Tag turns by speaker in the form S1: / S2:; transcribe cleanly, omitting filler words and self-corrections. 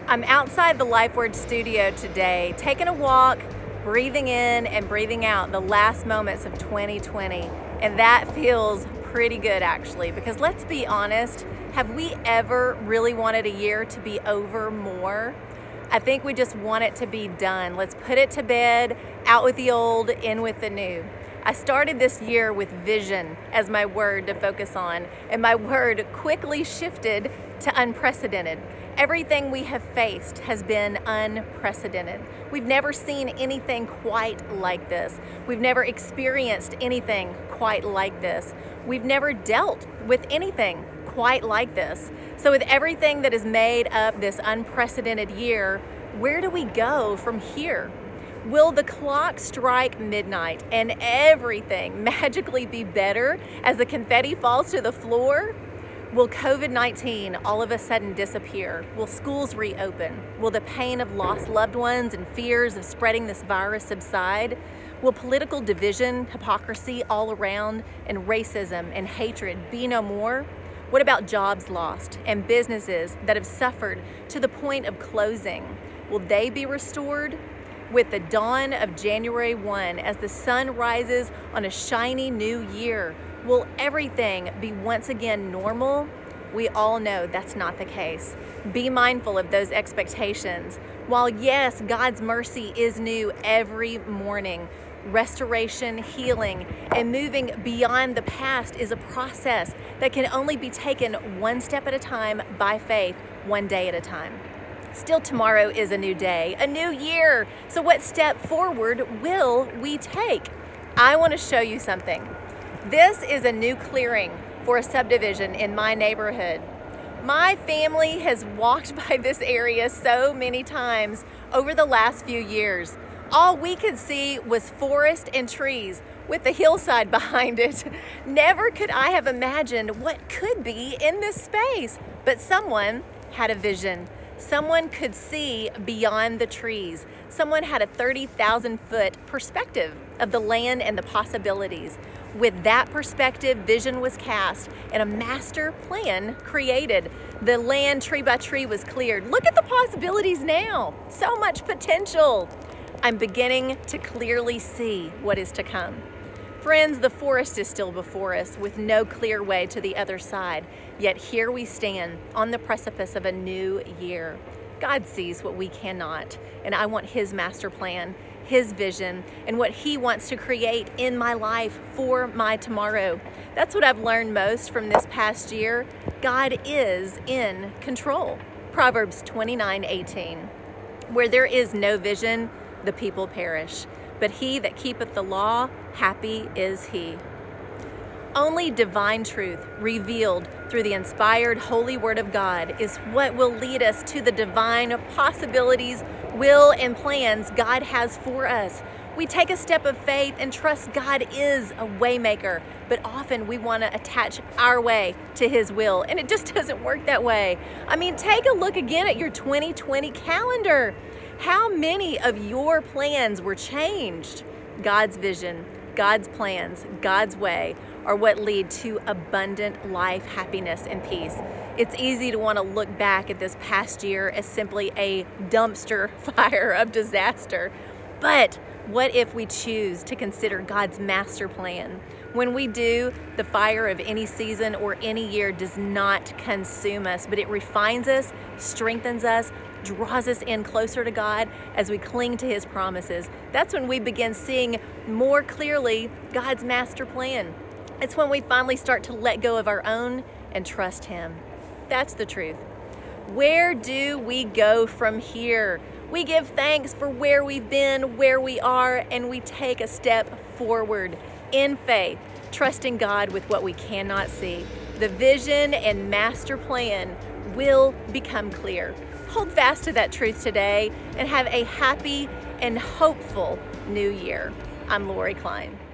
S1: I'm outside the LifeWord studio today, taking a walk, breathing in and breathing out the last moments of 2020. And that feels pretty good actually, because let's be honest, have we ever really wanted a year to be over more? I think we just want it to be done. Let's put it to bed, out with the old, in with the new. I started this year with vision as my word to focus on, and my word quickly shifted to unprecedented. Everything we have faced has been unprecedented. We've never seen anything quite like this. We've never experienced anything quite like this. We've never dealt with anything quite like this. So with everything that has made up this unprecedented year, where do we go from here? Will the clock strike midnight and everything magically be better as the confetti falls to the floor? Will COVID-19 all of a sudden disappear? Will schools reopen? Will the pain of lost loved ones and fears of spreading this virus subside? Will political division, hypocrisy all around, and racism and hatred be no more? What about jobs lost and businesses that have suffered to the point of closing? Will they be restored? With the dawn of January 1, as the sun rises on a shiny new year, will everything be once again normal? We all know that's not the case. Be mindful of those expectations. While yes, God's mercy is new every morning, restoration, healing, and moving beyond the past is a process that can only be taken one step at a time by faith, one day at a time. Still, tomorrow is a new day, a new year. So what step forward will we take? I want to show you something. This is a new clearing for a subdivision in my neighborhood. My family has walked by this area so many times over the last few years. All we could see was forest and trees with the hillside behind it. Never could I have imagined what could be in this space, but someone had a vision. Someone could see beyond the trees. Someone had a 30,000-foot perspective of the land and the possibilities. With that perspective, vision was cast and a master plan created. The land tree by tree was cleared. Look at the possibilities now. So much potential. I'm beginning to clearly see what is to come. Friends, the forest is still before us with no clear way to the other side. Yet here we stand on the precipice of a new year. God sees what we cannot, and I want His master plan, His vision, and what He wants to create in my life for my tomorrow. That's what I've learned most from this past year. God is in control. Proverbs 29:18. Where there is no vision, the people perish. But he that keepeth the law, happy is he. Only divine truth revealed through the inspired holy word of God is what will lead us to the divine possibilities, will, and plans God has for us. We take a step of faith and trust God is a waymaker, but often we want to attach our way to His will, and it just doesn't work that way. I mean, take a look again at your 2020 calendar. How many of your plans were changed? God's vision, God's plans, God's way are what lead to abundant life, happiness, and peace. It's easy to want to look back at this past year as simply a dumpster fire of disaster. But what if we choose to consider God's master plan? When we do, the fire of any season or any year does not consume us, but it refines us, strengthens us, draws us in closer to God as we cling to His promises. That's when we begin seeing more clearly God's master plan. It's when we finally start to let go of our own and trust Him. That's the truth. Where do we go from here? We give thanks for where we've been, where we are, and we take a step forward in faith, trusting God with what we cannot see. The vision and master plan will become clear. Hold fast to that truth today and have a happy and hopeful new year. I'm Lori Klein.